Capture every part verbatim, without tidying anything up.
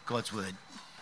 God's word.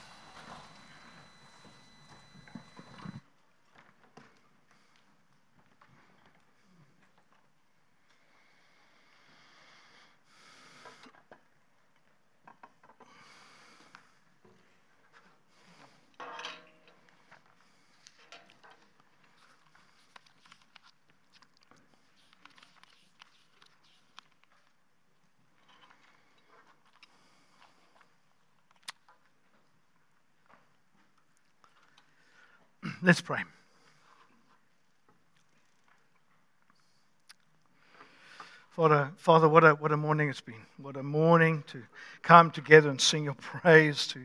Let's pray. Father, Father, what a what a morning it's been. What a morning to come together and sing your praise, to,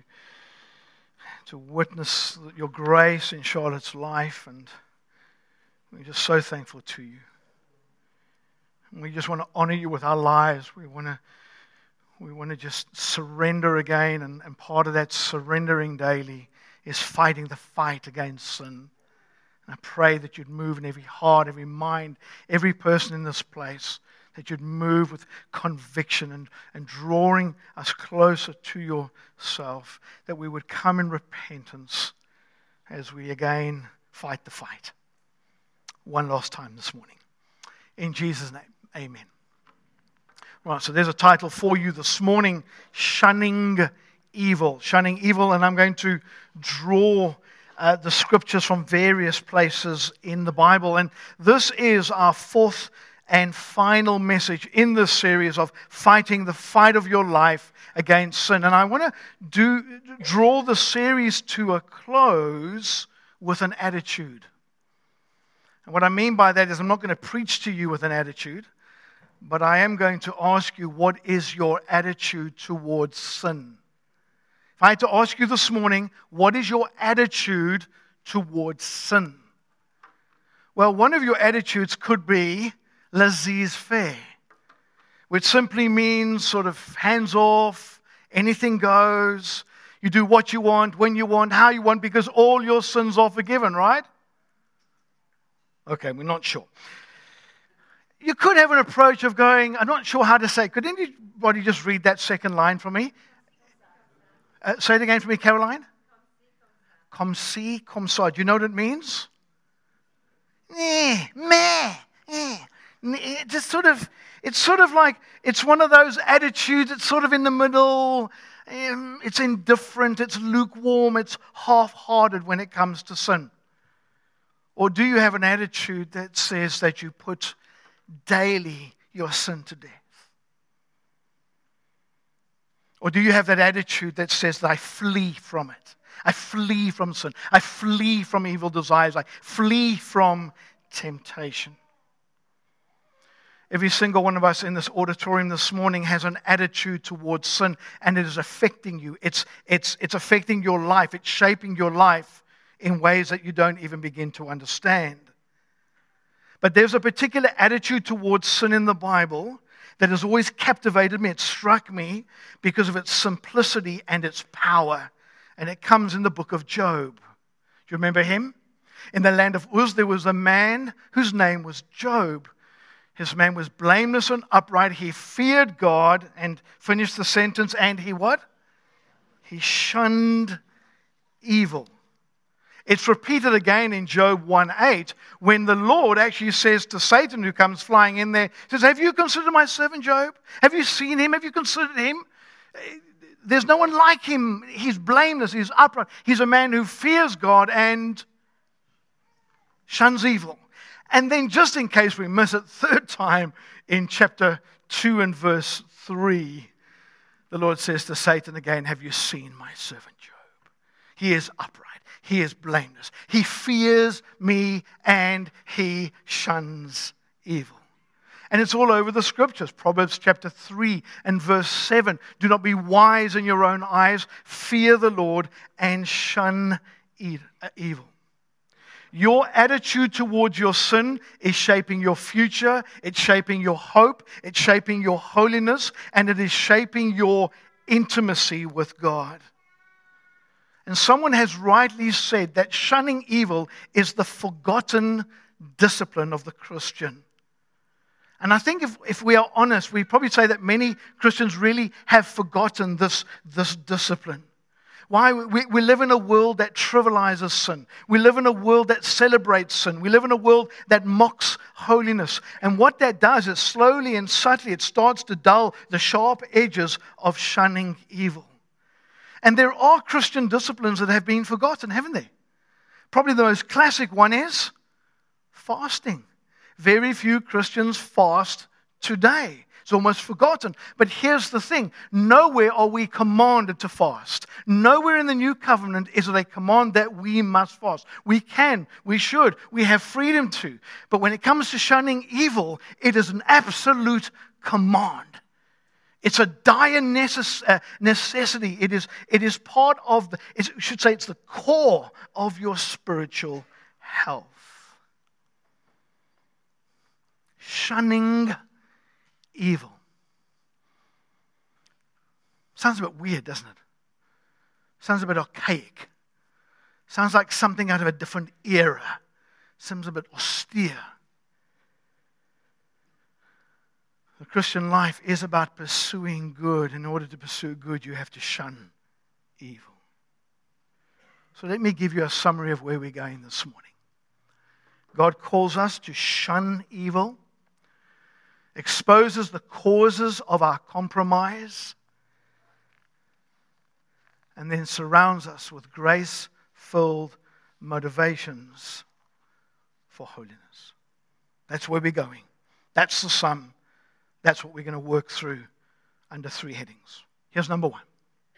to witness your grace in Charlotte's life, and we're just so thankful to you. And we just want to honor you with our lives. We want to we want to just surrender again, and, and part of that surrendering daily is fighting the fight against sin. And I pray that you'd move in every heart, every mind, every person in this place, that you'd move with conviction and, and drawing us closer to yourself, that we would come in repentance as we again fight the fight. One last time this morning. In Jesus' name, amen. Right, so there's a title for you this morning, Shunning Evil. Shunning Evil, and I'm going to draw uh, the scriptures from various places in the Bible. And this is our fourth and final message in this series of fighting the fight of your life against sin. And I want to do draw the series to a close with an attitude. And what I mean by that is I'm not going to preach to you with an attitude, but I am going to ask you, what is your attitude towards sin? If I had to ask you this morning, what is your attitude towards sin? Well, one of your attitudes could be laissez-faire, which simply means sort of hands off, anything goes. You do what you want, when you want, how you want, because all your sins are forgiven, right? Okay, we're not sure. You could have an approach of going, I'm not sure how to say. Could anybody just read that second line for me? Uh, say it again for me, Caroline. Comme si, comme ça. Do you know what it means? Eh, meh, eh. It just sort of, it's sort of like, it's one of those attitudes, it's sort of in the middle, um, it's indifferent, it's lukewarm, it's half-hearted when it comes to sin. Or do you have an attitude that says that you put daily your sin to death? Or do you have that attitude that says that I flee from it? I flee from sin. I flee from evil desires. I flee from temptation. Every single one of us in this auditorium this morning has an attitude towards sin, and it is affecting you. It's, it's, it's affecting your life. It's shaping your life in ways that you don't even begin to understand. But there's a particular attitude towards sin in the Bible that has always captivated me. It struck me because of its simplicity and its power. And it comes in the book of Job. Do you remember him? In the land of Uz, there was a man whose name was Job. His man was blameless and upright. He feared God, and finished the sentence, and he what? He shunned evil. It's repeated again in Job one eight, when the Lord actually says to Satan, who comes flying in there, says, have you considered my servant Job? Have you seen him? Have you considered him? There's no one like him. He's blameless. He's upright. He's a man who fears God and shuns evil. And then, just in case we miss it, third time in chapter two and verse three, the Lord says to Satan again, have you seen my servant Job? He is upright. He is blameless. He fears me and he shuns evil. And it's all over the scriptures. Proverbs chapter three and verse seven. Do not be wise in your own eyes. Fear the Lord and shun evil. Your attitude towards your sin is shaping your future. It's shaping your hope. It's shaping your holiness. And it is shaping your intimacy with God. And someone has rightly said that shunning evil is the forgotten discipline of the Christian. And I think if, if we are honest, we probably say that many Christians really have forgotten this, this discipline. Why? We, we live in a world that trivializes sin. We live in a world that celebrates sin. We live in a world that mocks holiness. And what that does is slowly and subtly it starts to dull the sharp edges of shunning evil. And there are Christian disciplines that have been forgotten, haven't they? Probably the most classic one is fasting. Very few Christians fast today. It's almost forgotten. But here's the thing. Nowhere are we commanded to fast. Nowhere in the New Covenant is it a command that we must fast. We can, we should, we have freedom to. But when it comes to shunning evil, it is an absolute command. It's a dire necess- uh, necessity. It is, it is part of, the, it should say it's the core of your spiritual health. Shunning evil. Sounds a bit weird, doesn't it? Sounds a bit archaic. Sounds like something out of a different era. Seems a bit austere. The Christian life is about pursuing good. In order to pursue good, you have to shun evil. So let me give you a summary of where we're going this morning. God calls us to shun evil, exposes the causes of our compromise, and then surrounds us with grace-filled motivations for holiness. That's where we're going. That's the sum. That's what we're going to work through under three headings. Here's number one.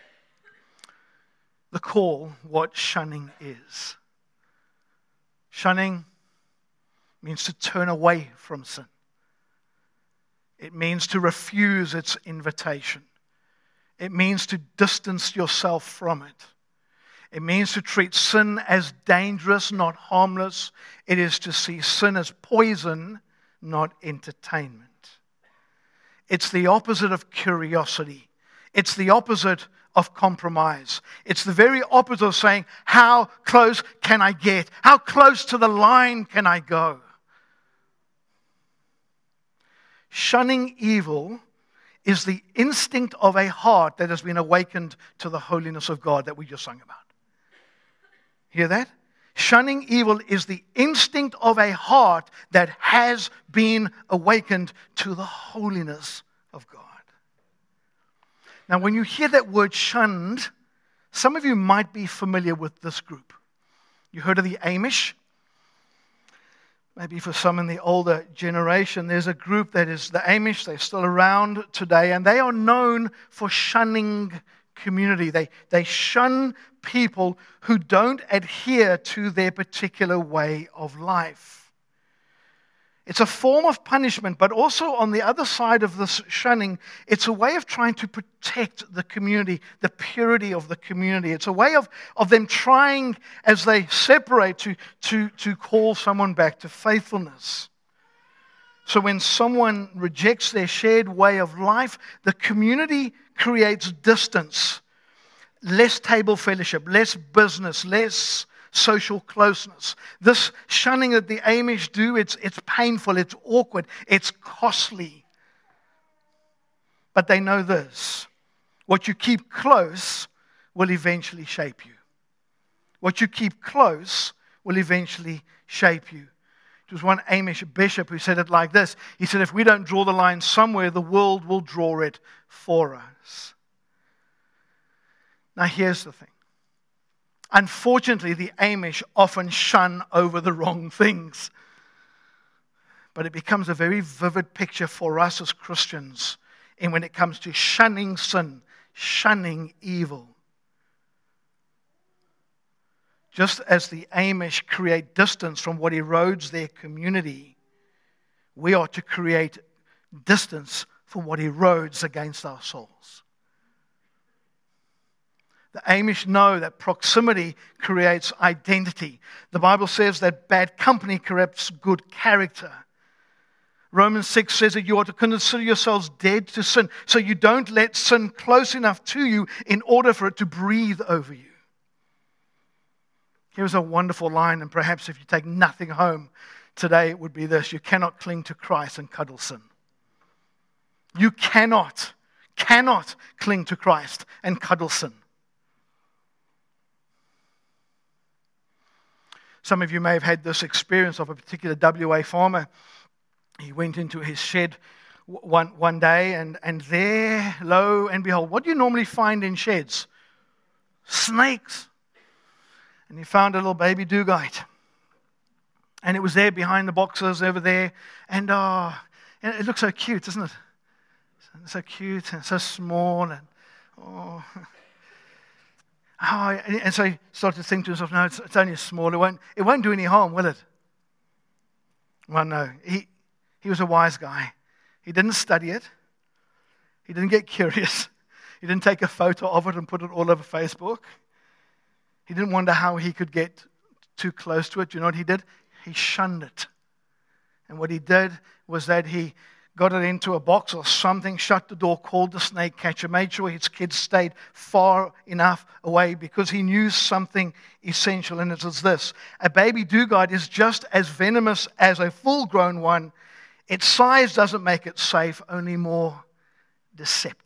The call, what shunning is. Shunning means to turn away from sin. It means to refuse its invitation. It means to distance yourself from it. It means to treat sin as dangerous, not harmless. It is to see sin as poison, not entertainment. It's the opposite of curiosity. It's the opposite of compromise. It's the very opposite of saying, how close can I get? How close to the line can I go? Shunning evil is the instinct of a heart that has been awakened to the holiness of God that we just sang about. Hear that? Shunning evil is the instinct of a heart that has been awakened to the holiness of God. Now, when you hear that word shunned, some of you might be familiar with this group. You heard of the Amish? Maybe for some in the older generation, there's a group that is the Amish. They're still around today, and they are known for shunning community. They, they shun people who don't adhere to their particular way of life. It's a form of punishment, but also on the other side of this shunning, it's a way of trying to protect the community, the purity of the community. It's a way of, of them trying, as they separate, to, to, to call someone back to faithfulness. So when someone rejects their shared way of life, the community creates distance, less table fellowship, less business, less social closeness. This shunning that the Amish do, it's, it's painful, it's awkward, it's costly. But they know this. What you keep close will eventually shape you. What you keep close will eventually shape you. It was one Amish bishop who said it like this. He said, if we don't draw the line somewhere, the world will draw it for us. Now here's the thing. Unfortunately, the Amish often shun over the wrong things. But it becomes a very vivid picture for us as Christians in when it comes to shunning sin, shunning evil. Just as the Amish create distance from what erodes their community, we are to create distance from what erodes against our souls. The Amish know that proximity creates identity. The Bible says that bad company corrupts good character. Romans six says that you are to consider yourselves dead to sin, so you don't let sin close enough to you in order for it to breathe over you. Here's a wonderful line, and perhaps if you take nothing home today, it would be this. You cannot cling to Christ and cuddle sin. You cannot, cannot cling to Christ and cuddle sin. Some of you may have had this experience of a particular W A farmer. He went into his shed one, one day, and, and there, lo and behold, what do you normally find in sheds? Snakes. And he found a little baby dugite. And it was there behind the boxes over there. And oh, and it looks so cute, doesn't it? It's so cute and so small. And oh, oh and so he started to think to himself, no, it's, it's only small. It won't, it won't do any harm, will it? Well, no. He, he was a wise guy. He didn't study it. He didn't get curious. He didn't take a photo of it and put it all over Facebook. He didn't wonder how he could get too close to it. You know what he did? He shunned it. And what he did was that he got it into a box or something, shut the door, called the snake catcher, made sure his kids stayed far enough away because he knew something essential, and it was this. A baby dugite is just as venomous as a full-grown one. Its size doesn't make it safe, only more deceptive.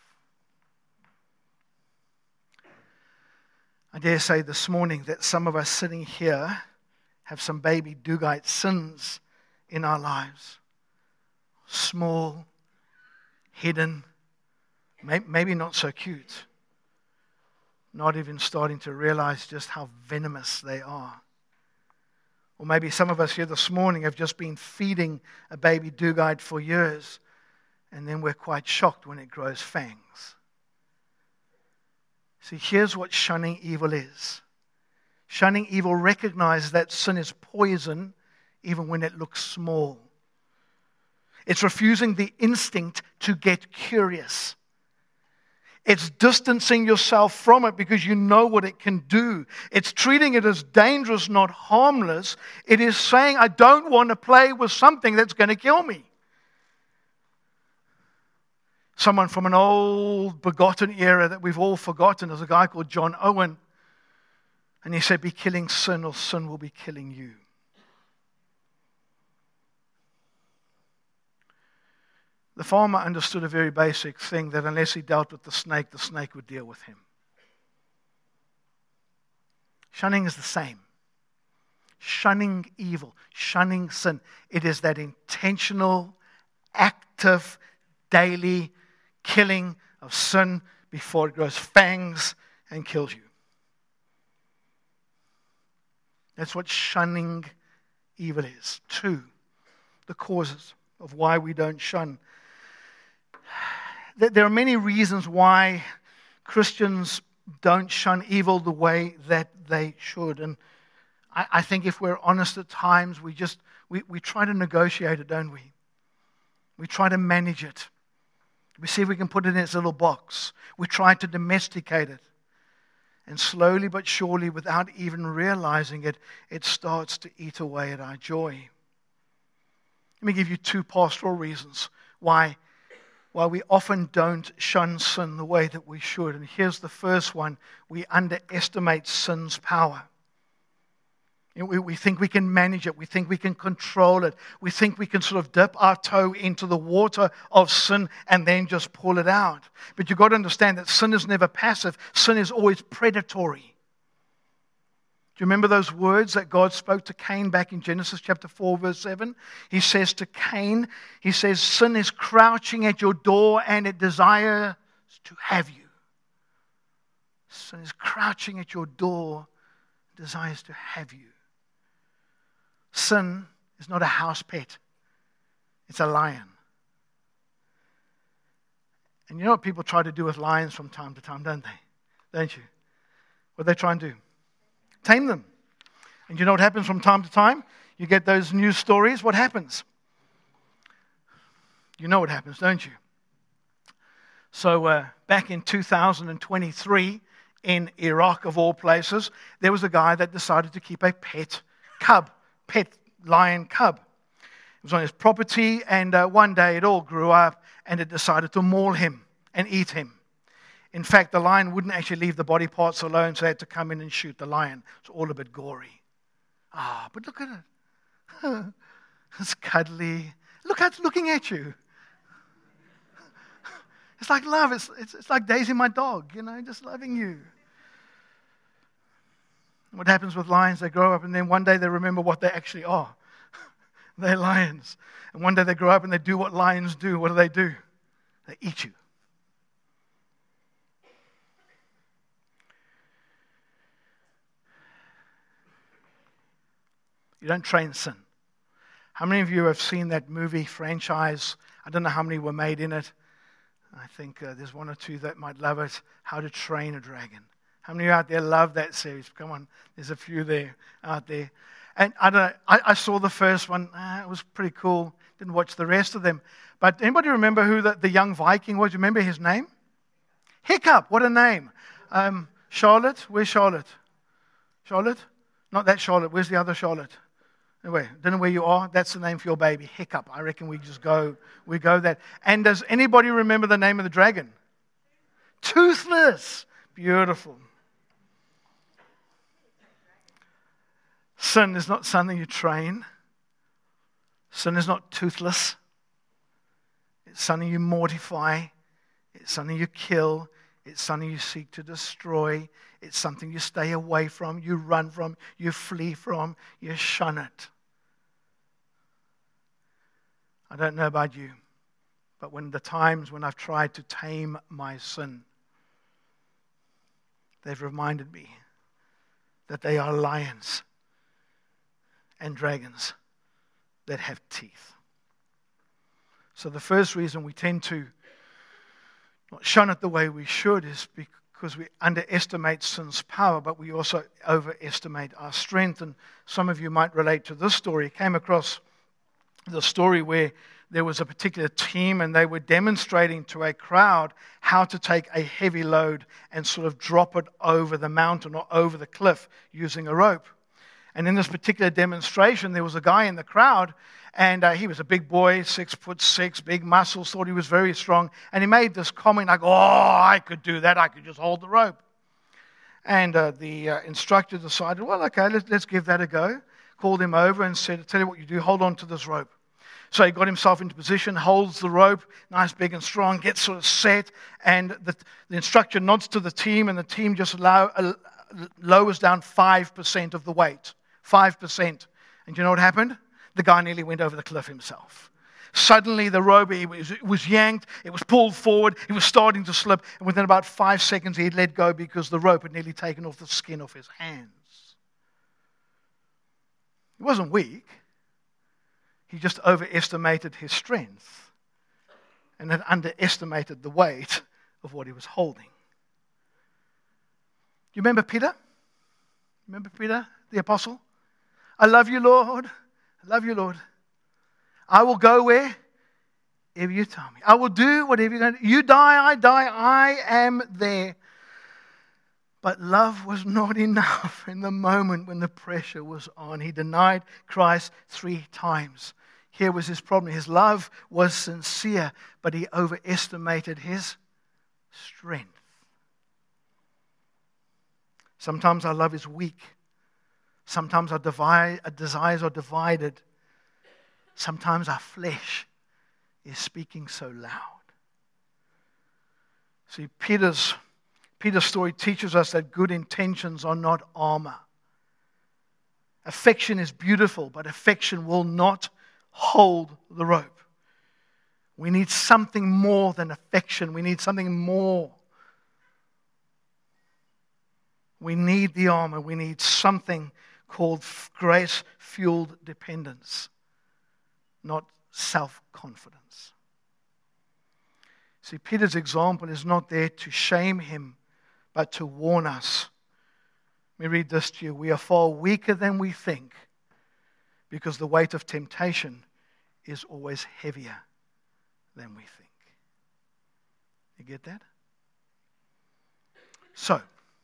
I dare say this morning that some of us sitting here have some baby dugite sins in our lives. Small, hidden, maybe not so cute. Not even starting to realize just how venomous they are. Or maybe some of us here this morning have just been feeding a baby dugite for years, and then we're quite shocked when it grows fangs. See, here's what shunning evil is. Shunning evil recognizes that sin is poison even when it looks small. It's refusing the instinct to get curious. It's distancing yourself from it because you know what it can do. It's treating it as dangerous, not harmless. It is saying, I don't want to play with something that's going to kill me. Someone from an old begotten era that we've all forgotten is a guy called John Owen. And he said, be killing sin or sin will be killing you. The farmer understood a very basic thing, that unless he dealt with the snake, the snake would deal with him. Shunning is the same. Shunning evil, shunning sin. It is that intentional, active, daily killing of sin before it grows fangs and kills you. That's what shunning evil is. Two, the causes of why we don't shun. There are many reasons why Christians don't shun evil the way that they should. And I, I think if we're honest at times, we just we, we try to negotiate it, don't we? We try to manage it. We see if we can put it in its little box. We try to domesticate it. And slowly but surely, without even realizing it, it starts to eat away at our joy. Let me give you two pastoral reasons why, why we often don't shun sin the way that we should. And here's the first one. We underestimate sin's power. You know, we, we think we can manage it. We think we can control it. We think we can sort of dip our toe into the water of sin and then just pull it out. But you've got to understand that sin is never passive. Sin is always predatory. Do you remember those words that God spoke to Cain back in Genesis chapter four, verse seven? He says to Cain, he says, sin is crouching at your door and it desires to have you. Sin is crouching at your door, desires to have you. Sin is not a house pet. It's a lion. And you know what people try to do with lions from time to time, don't they? Don't you? What they try and do? Tame them. And you know what happens from time to time? You get those news stories. What happens? You know what happens, don't you? So uh, back in two thousand twenty-three, in Iraq of all places, there was a guy that decided to keep a pet cub. Pet lion cub. It was on his property, and uh, one day it all grew up and it decided to maul him and eat him. In fact, the lion wouldn't actually leave the body parts alone, so they had to come in and shoot the lion. It's all a bit gory. Ah, but look at it. It's cuddly. Look how it's looking at you. It's like love. It's, it's, it's like Daisy, my dog, you know, just loving you. What happens with lions? They grow up and then one day they remember what they actually are. They're lions. And one day they grow up and they do what lions do. What do they do? They eat you. You don't train sin. How many of you have seen that movie franchise? I don't know how many were made in it. I think uh, there's one or two that might love it. How to Train a Dragon. How many of you out there love that series? Come on, there's a few there out there. And I don't know, I, I saw the first one. Ah, it was pretty cool. Didn't watch the rest of them. But anybody remember who the, the young Viking was? You remember his name? Hiccup. What a name. Um, Charlotte. Where's Charlotte? Charlotte? Not that Charlotte. Where's the other Charlotte? Anyway, don't know where you are. That's the name for your baby. Hiccup. I reckon we just go, we go that. And does anybody remember the name of the dragon? Toothless. Beautiful. Sin is not something you train. Sin is not toothless. It's something you mortify. It's something you kill. It's something you seek to destroy. It's something you stay away from, you run from, you flee from, you shun it. I don't know about you, but when the times when I've tried to tame my sin, they've reminded me that they are lions and dragons that have teeth. So the first reason we tend to not shun it the way we should is because we underestimate sin's power, but we also overestimate our strength. And some of you might relate to this story. I came across the story where there was a particular team and they were demonstrating to a crowd how to take a heavy load and sort of drop it over the mountain or over the cliff using a rope. And in this particular demonstration, there was a guy in the crowd, and uh, he was a big boy, six foot six, big muscles, thought he was very strong. And he made this comment like, oh, I could do that. I could just hold the rope. And uh, the uh, instructor decided, well, okay, let's, let's give that a go. Called him over and said, tell you what you do, hold on to this rope. So he got himself into position, holds the rope, nice, big and strong, gets sort of set. And the, the instructor nods to the team, and the team just allow, uh, lowers down five percent of the weight. five percent. And do you know what happened? The guy nearly went over the cliff himself. Suddenly the rope it was, it was yanked, it was pulled forward, it was starting to slip, and within about five seconds he had let go because the rope had nearly taken off the skin off his hands. He wasn't weak. He just overestimated his strength and had underestimated the weight of what he was holding. You remember Peter? Remember Peter, the apostle? I love you, Lord. I love you, Lord. I will go wherever you tell me. I will do whatever you're going to do. You die, I die, I am there. But love was not enough in the moment when the pressure was on. He denied Christ three times. Here was his problem. His love was sincere, but he overestimated his strength. Sometimes our love is weak. Sometimes our, divide, our desires are divided. Sometimes our flesh is speaking so loud. See, Peter's, Peter's story teaches us that good intentions are not armor. Affection is beautiful, but affection will not hold the rope. We need something more than affection. We need something more. We need the armor. We need something called grace-fueled dependence, not self-confidence. See, Peter's example is not there to shame him, but to warn us. Let me read this to you. We are far weaker than we think because the weight of temptation is always heavier than we think. You get that? So,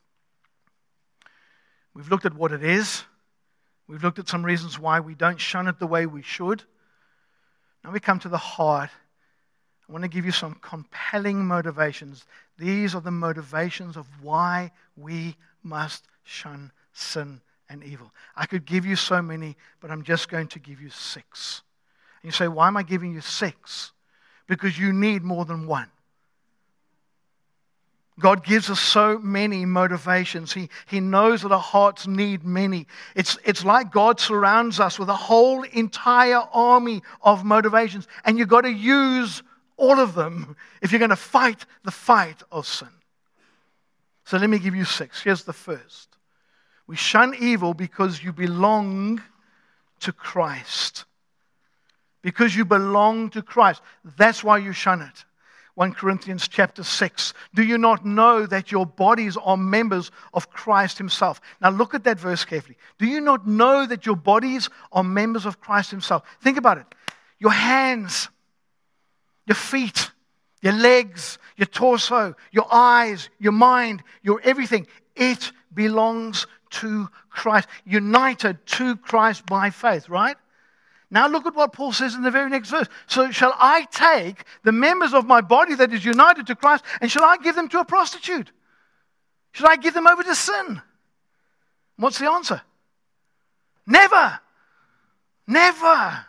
we've looked at what it is. We've looked at some reasons why we don't shun it the way we should. Now we come to the heart. I want to give you some compelling motivations. These are the motivations of why we must shun sin and evil. I could give you so many, but I'm just going to give you six. And you say, why am I giving you six? Because you need more than one. God gives us so many motivations. He, he knows that our hearts need many. It's, it's like God surrounds us with a whole entire army of motivations, and you've got to use all of them if you're going to fight the fight of sin. So let me give you six. Here's the first. We shun evil because you belong to Christ. Because you belong to Christ. That's why you shun it. First Corinthians chapter six. Do you not know that your bodies are members of Christ himself? Now look at that verse carefully. Do you not know that your bodies are members of Christ himself? Think about it. Your hands, your feet, your legs, your torso, your eyes, your mind, your everything. It belongs to Christ. United to Christ by faith, right? Now look at what Paul says in the very next verse. So shall I take the members of my body that is united to Christ, and shall I give them to a prostitute? Shall I give them over to sin? What's the answer? Never. Never.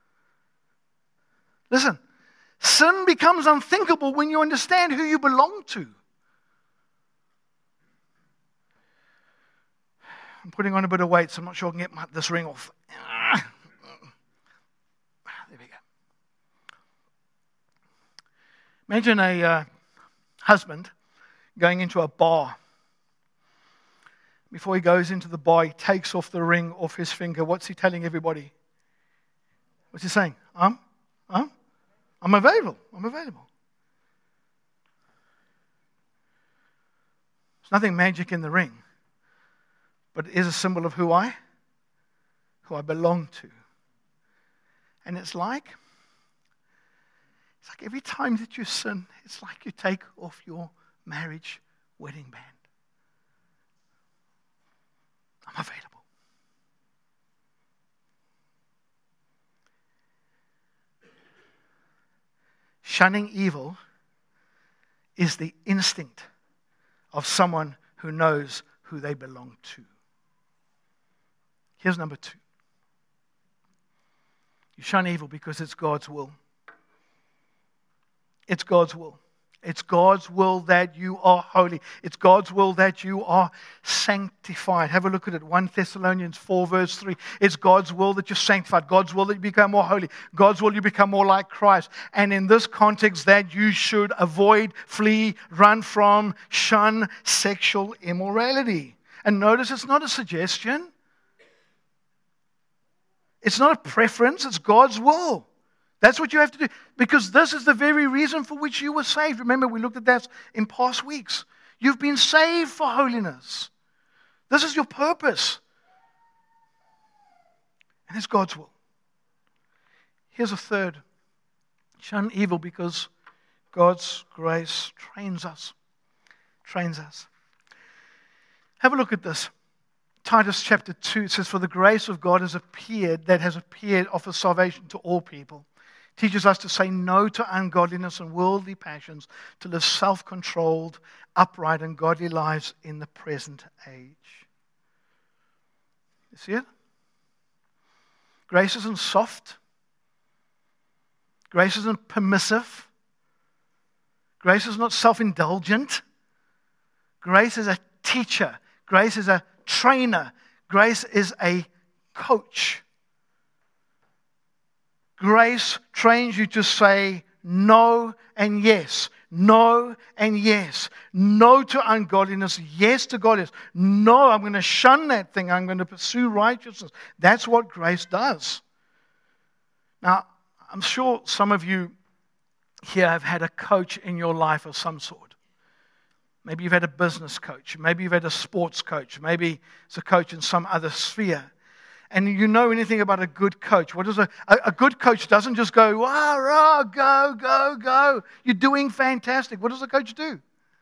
Listen, sin becomes unthinkable when you understand who you belong to. I'm putting on a bit of weight, so I'm not sure I can get my, this ring off. There we go. Imagine a uh, husband going into a bar. Before he goes into the bar, he takes off the ring off his finger. What's he telling everybody? What's he saying? Um, um, I'm available. I'm available. There's nothing magic in the ring, but it is a symbol of who I, who I belong to. And it's like, it's like every time that you sin, it's like you take off your marriage wedding band. I'm available. Shunning evil is the instinct of someone who knows who they belong to. Here's number two. You shun evil because it's God's will. It's God's will. It's God's will that you are holy. It's God's will that you are sanctified. Have a look at it. First Thessalonians four verse three. It's God's will that you're sanctified. God's will that you become more holy. God's will you become more like Christ. And in this context that you should avoid, flee, run from, shun sexual immorality. And notice it's not a suggestion. It's not a preference. It's God's will. That's what you have to do. Because this is the very reason for which you were saved. Remember, we looked at that in past weeks. You've been saved for holiness. This is your purpose. And it's God's will. Here's a third. Shun evil because God's grace trains us. Trains us. Have a look at this. Titus chapter two, it says, for the grace of God has appeared, that has appeared, offers salvation to all people. Teaches us to say no to ungodliness and worldly passions, to live self-controlled, upright, and godly lives in the present age. You see it? Grace isn't soft. Grace isn't permissive. Grace is not self-indulgent. Grace is a teacher. Grace is a trainer. Grace is a coach. Grace trains you to say no and yes. No and yes. No to ungodliness. Yes to godliness. No, I'm going to shun that thing. I'm going to pursue righteousness. That's what grace does. Now, I'm sure some of you here have had a coach in your life of some sort. Maybe you've had a business coach. Maybe you've had a sports coach. Maybe it's a coach in some other sphere. And you know anything about a good coach. What is a, a, a good coach doesn't just go, rah, rah, go, go, go. You're doing fantastic. What does a coach do?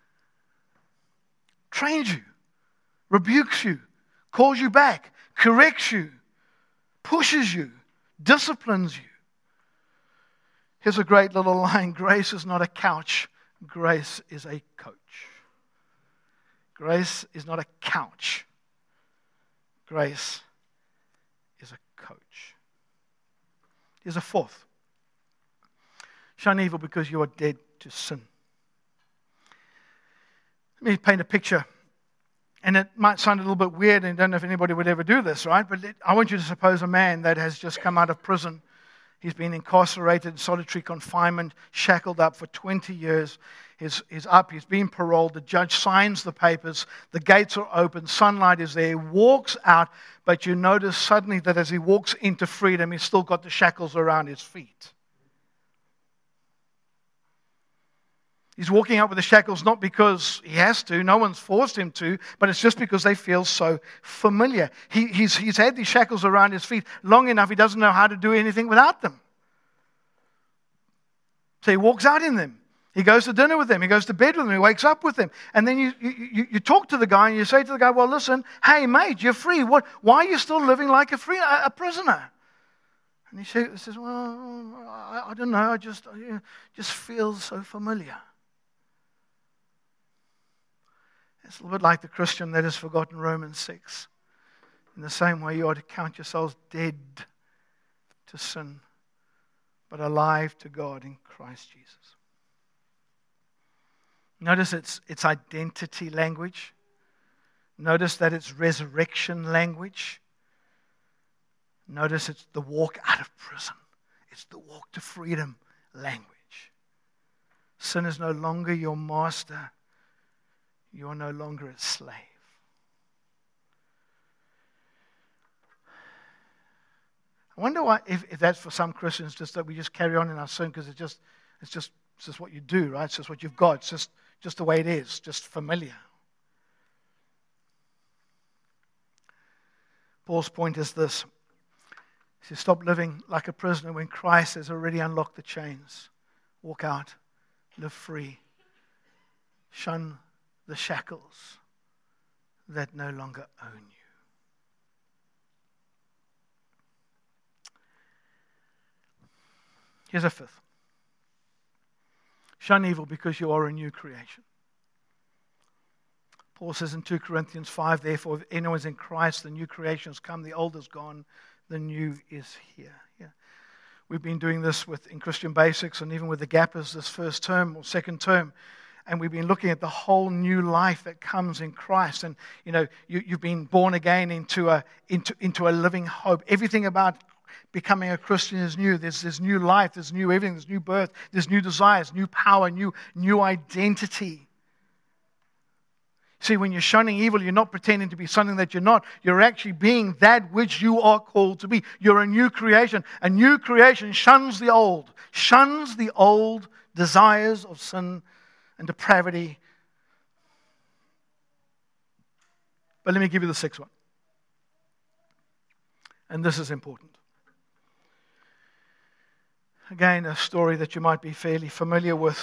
Trains you, rebukes you, calls you back, corrects you, pushes you, disciplines you. Here's a great little line. Grace is not a couch. Grace is a coach. Grace is not a couch. Grace is a coach. Here's a fourth. Shun evil because you are dead to sin. Let me paint a picture. And it might sound a little bit weird, and I don't know if anybody would ever do this, right? But I want you to suppose a man that has just come out of prison. He's been incarcerated in solitary confinement, shackled up for twenty years. He's, he's up, he's been paroled. The judge signs the papers. The gates are open. Sunlight is there. He walks out, but you notice suddenly that as he walks into freedom, he's still got the shackles around his feet. He's walking out with the shackles not because he has to, no one's forced him to, but it's just because they feel so familiar. He, he's, he's had these shackles around his feet long enough, he doesn't know how to do anything without them. So he walks out in them. He goes to dinner with them. He goes to bed with them. He wakes up with them. And then you, you, you talk to the guy and you say to the guy, well, listen, hey, mate, you're free. What, why are you still living like a, free, a, a prisoner? And he says, well, I, I don't know. I just, I just feel so familiar. It's a little bit like the Christian that has forgotten Romans six. In the same way, you are to count yourselves dead to sin, but alive to God in Christ Jesus. Notice it's, it's identity language. Notice that it's resurrection language. Notice it's the walk out of prison. It's the walk to freedom language. Sin is no longer your master. You are no longer a slave. I wonder why, if, if that's for some Christians, just that we just carry on in our sin because it's just, it's just, it's just what you do, right? It's just what you've got. It's just, just the way it is, just familiar. Paul's point is this. He says, stop living like a prisoner when Christ has already unlocked the chains. Walk out, live free, shun the shackles that no longer own you. Here's a fifth. Shun evil because you are a new creation. Paul says in Second Corinthians five, therefore, if anyone is in Christ, the new creation has come, the old is gone, the new is here. Yeah. We've been doing this with in Christian Basics and even with the Gappers this first term or second term. And we've been looking at the whole new life that comes in Christ. And, you know, you, you've been born again into a, into, into a living hope. Everything about becoming a Christian is new. There's, there's new life, there's new everything, there's new birth, there's new desires, new power, new, new identity. See, when you're shunning evil, you're not pretending to be something that you're not. You're actually being that which you are called to be. You're a new creation. A new creation shuns the old, shuns the old desires of sin and depravity. But let me give you the sixth one. And this is important. Again, a story that you might be fairly familiar with.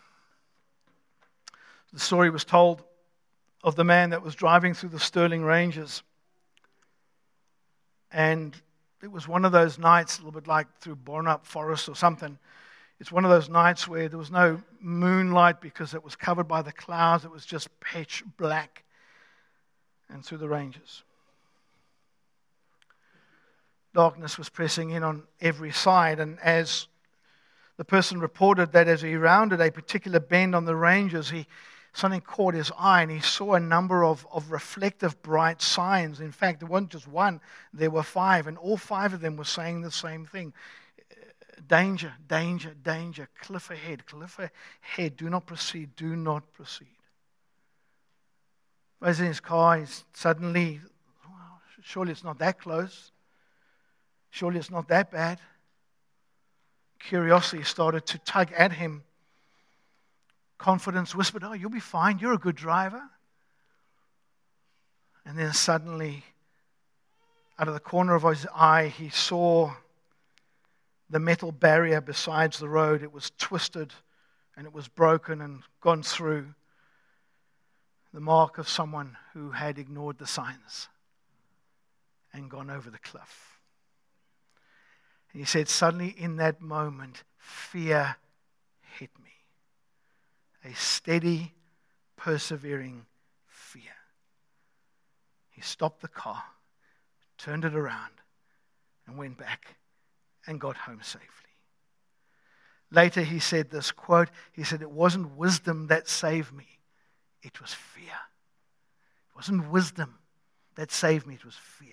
The story was told of the man that was driving through the Stirling Ranges. And it was one of those nights, a little bit like through Bournemouth Forest or something. It's one of those nights where there was no moonlight because it was covered by the clouds. It was just pitch black and through the ranges. Darkness was pressing in on every side, and as the person reported that as he rounded a particular bend on the ranges, he something caught his eye, and he saw a number of, of reflective bright signs. In fact, there wasn't just one, there were five, and all five of them were saying the same thing. Danger, danger, danger, cliff ahead, cliff ahead, do not proceed, do not proceed. As in his car, he's suddenly, well, surely it's not that close. Surely it's not that bad. Curiosity started to tug at him. Confidence whispered, oh, you'll be fine. You're a good driver. And then suddenly, out of the corner of his eye, he saw the metal barrier beside the road. It was twisted and it was broken and gone through. The mark of someone who had ignored the signs and gone over the cliff. And he said, suddenly in that moment, fear hit me. A steady, persevering fear. He stopped the car, turned it around, and went back and got home safely. Later he said this quote, he said, it wasn't wisdom that saved me, It was fear. It wasn't wisdom that saved me, it was fear.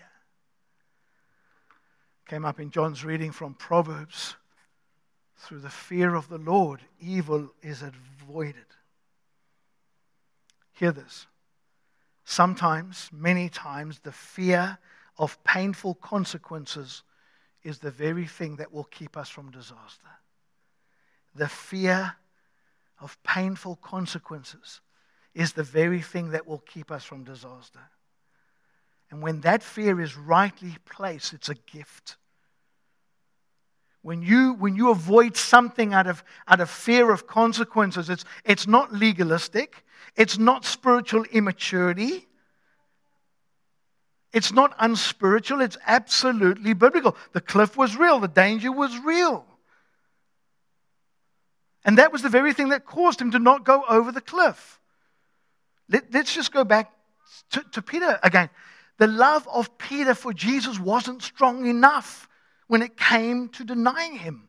Came up in John's reading from Proverbs. Through the fear of the Lord, evil is avoided. Hear this. Sometimes, many times, the fear of painful consequences is the very thing that will keep us from disaster. The fear of painful consequences is the very thing that will keep us from disaster. And when that fear is rightly placed, it's a gift. When you, when you avoid something out of, out of fear of consequences, it's, it's not legalistic. It's not spiritual immaturity. It's not unspiritual. It's absolutely biblical. The cliff was real. The danger was real. And that was the very thing that caused him to not go over the cliff. Let, let's just go back to, to Peter again. The love of Peter for Jesus wasn't strong enough when it came to denying him.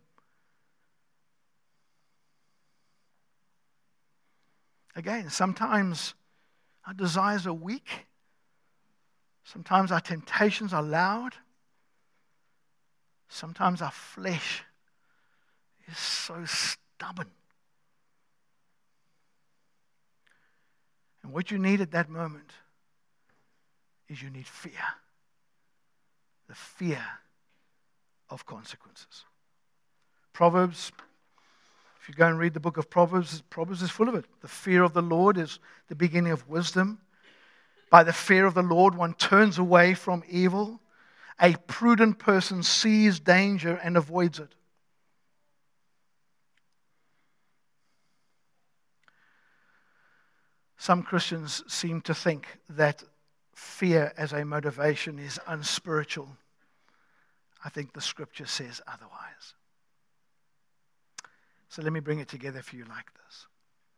Again, sometimes our desires are weak. Sometimes our temptations are loud. Sometimes our flesh is so stubborn. And what you need at that moment is you need fear. The fear of consequences. Proverbs, if you go and read the book of Proverbs, Proverbs is full of it. The fear of the Lord is the beginning of wisdom. By the fear of the Lord, one turns away from evil. A prudent person sees danger and avoids it. Some Christians seem to think that fear as a motivation is unspiritual. I think the scripture says otherwise. So let me bring it together for you like this.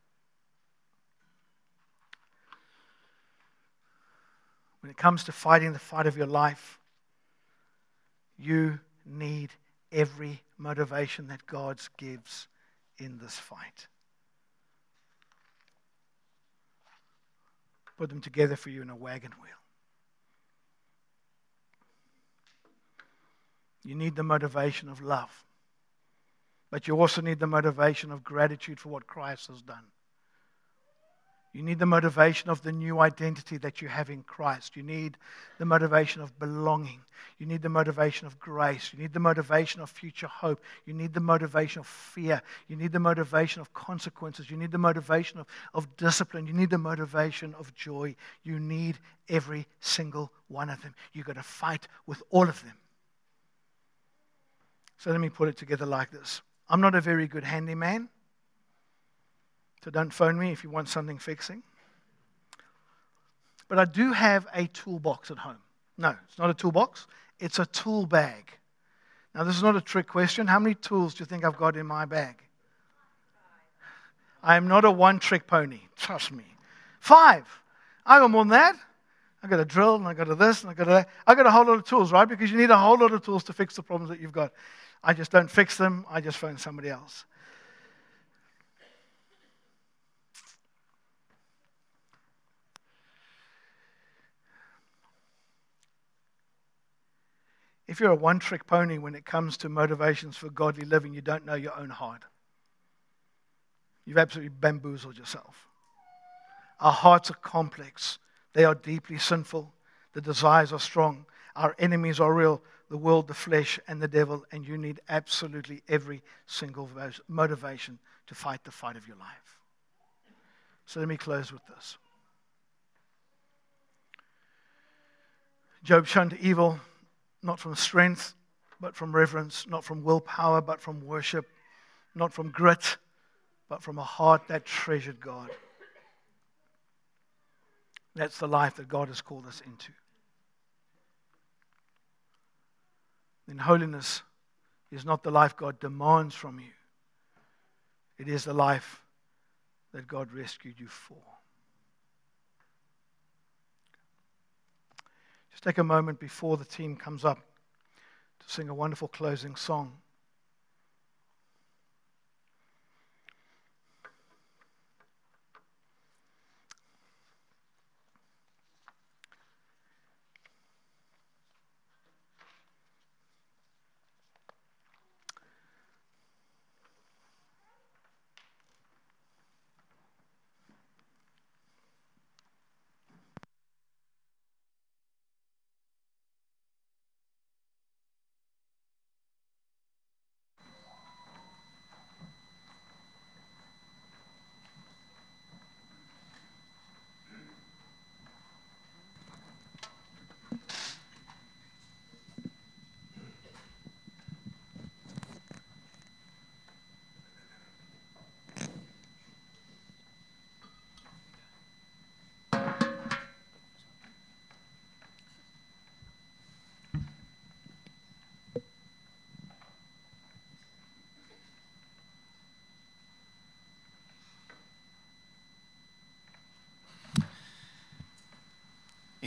When it comes to fighting the fight of your life, you need every motivation that God gives in this fight. Put them together for you in a wagon wheel. You need the motivation of love. But you also need the motivation of gratitude for what Christ has done. You need the motivation of the new identity that you have in Christ. You need the motivation of belonging. You need the motivation of grace. You need the motivation of future hope. You need the motivation of fear. You need the motivation of consequences. You need the motivation of, of discipline. You need the motivation of joy. You need every single one of them. You've got to fight with all of them. So let me put it together like this. I'm not a very good handyman. So don't phone me if you want something fixing. But I do have a toolbox at home. No, it's not a toolbox. It's a tool bag. Now, this is not a trick question. How many tools do you think I've got in my bag? I am not a one-trick pony. Trust me. Five. I got more than that. I got a drill, and I got a this, and I got a that. I got a whole lot of tools, right? Because you need a whole lot of tools to fix the problems that you've got. I just don't fix them. I just phone somebody else. If you're a one-trick pony when it comes to motivations for godly living, you don't know your own heart. You've absolutely bamboozled yourself. Our hearts are complex. They are deeply sinful. The desires are strong. Our enemies are real. The world, the flesh, and the devil. And you need absolutely every single motivation to fight the fight of your life. So let me close with this. Job shunned evil, not from strength, but from reverence, not from willpower, but from worship, not from grit, but from a heart that treasured God. That's the life that God has called us into. Then holiness is not the life God demands from you. It is the life that God rescued you for. Just take a moment before the team comes up to sing a wonderful closing song.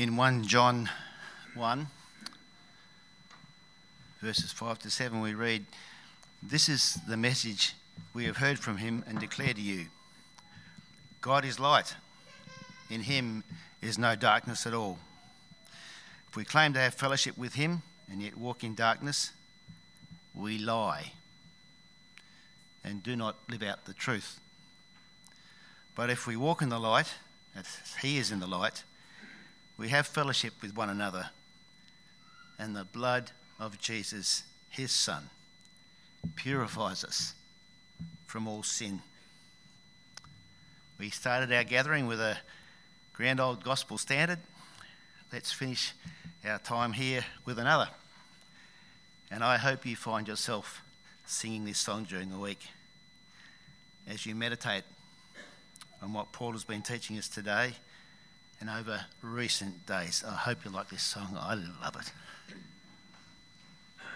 In First John one, verses five to seven, we read, "This is the message we have heard from him and declare to you. God is light. In him is no darkness at all. If we claim to have fellowship with him and yet walk in darkness, we lie and do not live out the truth. But if we walk in the light, as he is in the light, we have fellowship with one another, and the blood of Jesus, his Son, purifies us from all sin." We started our gathering with a grand old gospel standard. Let's finish our time here with another. And I hope you find yourself singing this song during the week as you meditate on what Paul has been teaching us today and over recent days. I hope you like this song. I love it.